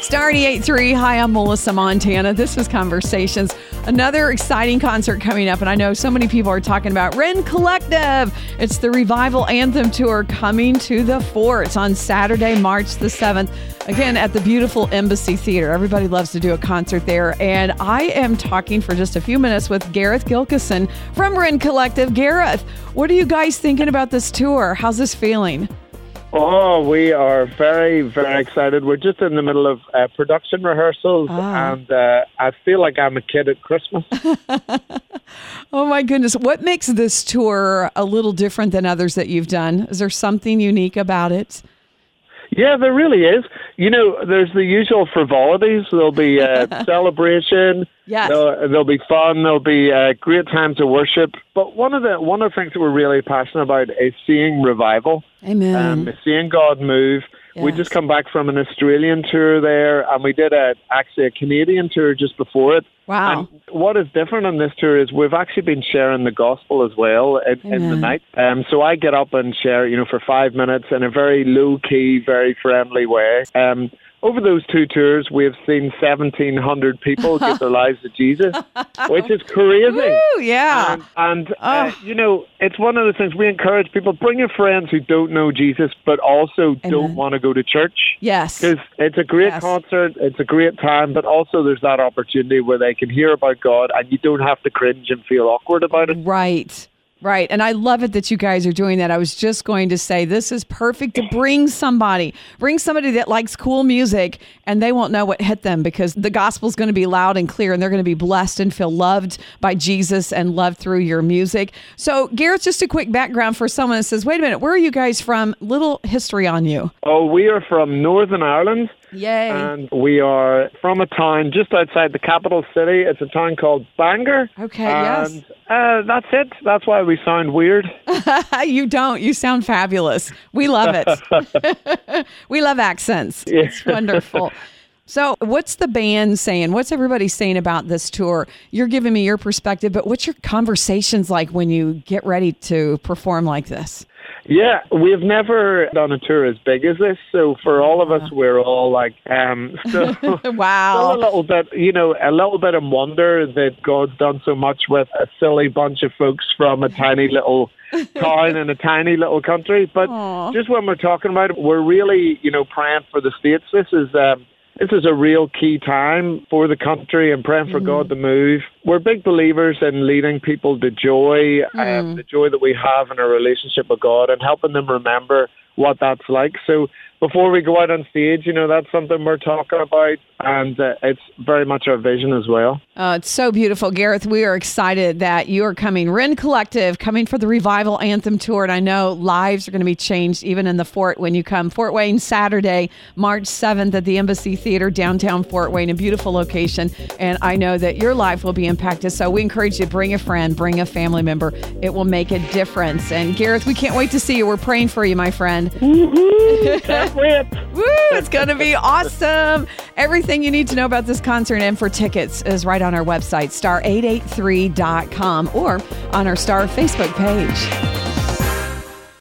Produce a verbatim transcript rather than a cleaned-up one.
Star eighty-eight point three. Hi, I'm Melissa Montana. This is Conversations. Another exciting concert coming up, and I know so many people are talking about Rend Collective. It's the Revival Anthem Tour coming to the Fort. It's on Saturday, March the seventh. Again, at the beautiful Embassy Theater. Everybody loves to do a concert there. And I am talking for just a few minutes with Gareth Gilkison from Rend Collective. Gareth, what are you guys thinking about this tour? How's this feeling? Oh, we are very, very excited. We're just in the middle of uh, production rehearsals, ah. and uh, I feel like I'm a kid at Christmas. Oh, my goodness. What makes this tour a little different than others that you've done? Is there something unique about it? Yeah, there really is. You know, there's the usual frivolities. There'll be a celebration. Yes. There'll, there'll be fun. There'll be a great time to worship. But one of the one of the things that we're really passionate about is seeing revival. Amen. Um, seeing God move. Yes. We just come back from an Australian tour there, and we did a actually a Canadian tour just before it. Wow. And what is different on this tour is we've actually been sharing the gospel as well in, in the night. Um, so I get up and share, you know, for five minutes in a very low-key, very friendly way. Um, over those two tours, we've seen seventeen hundred people give their lives to Jesus, which is crazy. Woo, yeah. And, and oh. uh, you know, it's one of the things we encourage people, bring your friends who don't know Jesus, but also Amen. Don't want to go to church. Yes. Because it's a great yes. concert, it's a great time, but also there's that opportunity where they can hear about God and you don't have to cringe and feel awkward about it. Right. Right. And I love it that you guys are doing that. I was just going to say this is perfect to bring somebody, bring somebody that likes cool music and they won't know what hit them because the gospel's going to be loud and clear and they're going to be blessed and feel loved by Jesus and loved through your music. So Gareth, just a quick background for someone that says, wait a minute, where are you guys from? Little history on you. Oh, we are from Northern Ireland. Yay. And we are from a town just outside the capital city. It's a town called Bangor. Okay, and, yes. Uh, that's it. That's why we sound weird. You don't. You sound fabulous. We love it. We love accents. Yeah. It's wonderful. So what's the band saying? What's everybody saying about this tour? You're giving me your perspective, but what's your conversations like when you get ready to perform like this? Yeah, we've never done a tour as big as this, so for all of us, we're all like, um, still, wow, still a little bit, you know, a little bit of wonder that God's done so much with a silly bunch of folks from a tiny little town in a tiny little country. But Aww. Just when we're talking about it, we're really, you know, praying for the States. This is um, this is a real key time for the country and praying for mm. God to move. We're big believers in leading people to joy, mm. um, the joy that we have in our relationship with God and helping them remember what that's like. So before we go out on stage, you know, that's something we're talking about, and uh, it's very much our vision as well. Oh, it's so beautiful. Gareth, we are excited that you are coming. Rend Collective, coming for the Revival Anthem Tour, and I know lives are going to be changed even in the Fort when you come. Fort Wayne, Saturday, March seventh at the Embassy Theater, downtown Fort Wayne, a beautiful location, and I know that your life will be impacted, so we encourage you to bring a friend, bring a family member. It will make a difference. And Gareth, we can't wait to see you. We're praying for you, my friend. Woo-hoo, can't wait. Woo, it's going to be awesome. Everything you need to know about this concert and for tickets is right on our website, star eight eight three dot com, or on our Star Facebook page.